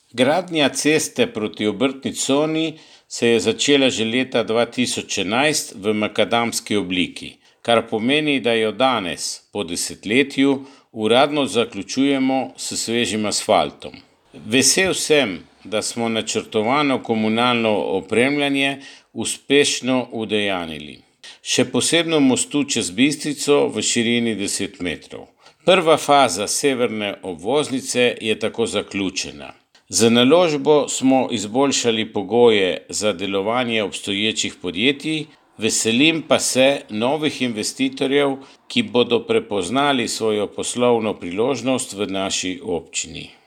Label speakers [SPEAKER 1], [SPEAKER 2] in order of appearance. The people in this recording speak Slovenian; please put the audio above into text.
[SPEAKER 1] Gradnja ceste proti Obrtni coni se je začela že leta 2011 v makadamski obliki, kar pomeni, da jo danes, po desetletju, uradno zaključujemo s svežim asfaltom. Vesel sem, da smo načrtovano komunalno opremljanje uspešno udejanjili. Še posebno mostu čez Bistrico v širini 10 metrov. Prva faza severne obvoznice je tako zaključena. Z naložbo smo izboljšali pogoje za delovanje obstoječih podjetij, veselim pa se novih investitorjev, ki bodo prepoznali svojo poslovno priložnost v naši občini.